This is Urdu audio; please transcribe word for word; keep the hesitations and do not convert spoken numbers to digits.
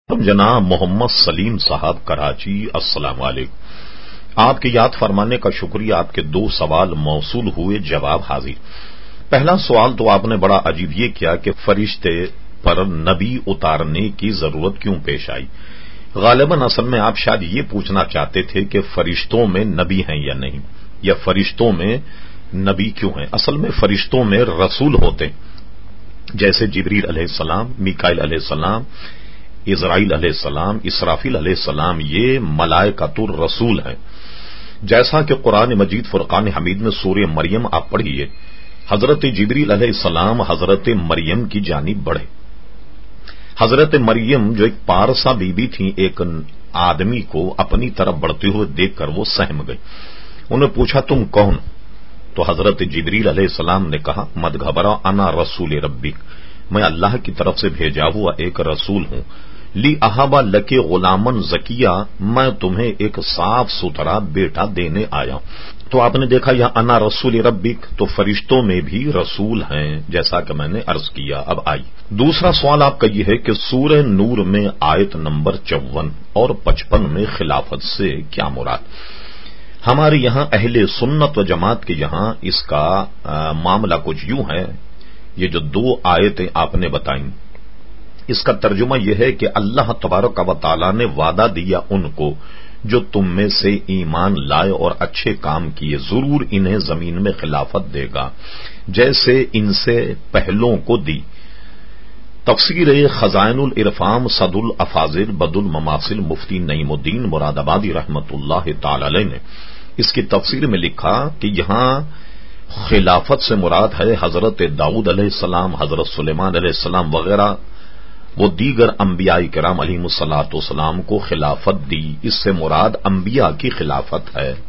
جناب محمد سلیم صاحب کراچی، السلام علیکم۔ آپ کے یاد فرمانے کا شکریہ۔ آپ کے دو سوال موصول ہوئے، جواب حاضر۔ پہلا سوال تو آپ نے بڑا عجیب یہ کیا کہ فرشتے پر نبی اتارنے کی ضرورت کیوں پیش آئی۔ غالباً اصل میں آپ شاید یہ پوچھنا چاہتے تھے کہ فرشتوں میں نبی ہیں یا نہیں، یا فرشتوں میں نبی کیوں ہیں۔ اصل میں فرشتوں میں رسول ہوتے ہیں، جیسے جبریل علیہ السلام، میکائیل علیہ السلام، اسرائیل علیہ السلام، اسرافیل علیہ السلام، یہ ملائکۃ الرسول ہیں۔ جیسا کہ قرآن مجید فرقان حمید میں سورہ مریم آپ پڑھیے، حضرت جبریل علیہ السلام حضرت مریم کی جانب بڑھے۔ حضرت مریم جو ایک پارسا بی بی تھی، ایک آدمی کو اپنی طرف بڑھتے ہوئے دیکھ کر وہ سہم گئی۔ انہوں نے پوچھا تم کون؟ تو حضرت جبریل علیہ السلام نے کہا مت گھبراؤ، انا رسول ربک، میں اللہ کی طرف سے بھیجا ہوا ایک رسول ہوں۔ لی اہبا لکے غلامن زکیہ، میں تمہیں ایک صاف ستھرا بیٹا دینے آیا ہوں۔ تو آپ نے دیکھا یہاں انا رسول ربک، تو فرشتوں میں بھی رسول ہیں، جیسا کہ میں نے عرض کیا۔ اب آئی دوسرا سوال آپ کا یہ ہے کہ سورہ نور میں آیت نمبر چون اور پچپن میں خلافت سے کیا مراد۔ ہمارے یہاں اہل سنت و جماعت کے یہاں اس کا معاملہ کچھ یوں ہے، یہ جو دو آیتیں آپ نے بتائیں، اس کا ترجمہ یہ ہے کہ اللہ تبارک و تعالی نے وعدہ دیا ان کو جو تم میں سے ایمان لائے اور اچھے کام کیے، ضرور انہیں زمین میں خلافت دے گا جیسے ان سے پہلوں کو دی۔ تفسیر خزائن العرفان صد الافاضل بد المماثل مفتی نعیم الدین مراد آبادی رحمت اللہ تعالی علیہ نے اس کی تفسیر میں لکھا کہ یہاں خلافت سے مراد ہے حضرت داؤد علیہ السلام، حضرت سلیمان علیہ السلام وغیرہ، وہ دیگر انبیاء کرام علیہم الصلوۃ والسلام کو خلافت دی، اس سے مراد انبیاء کی خلافت ہے۔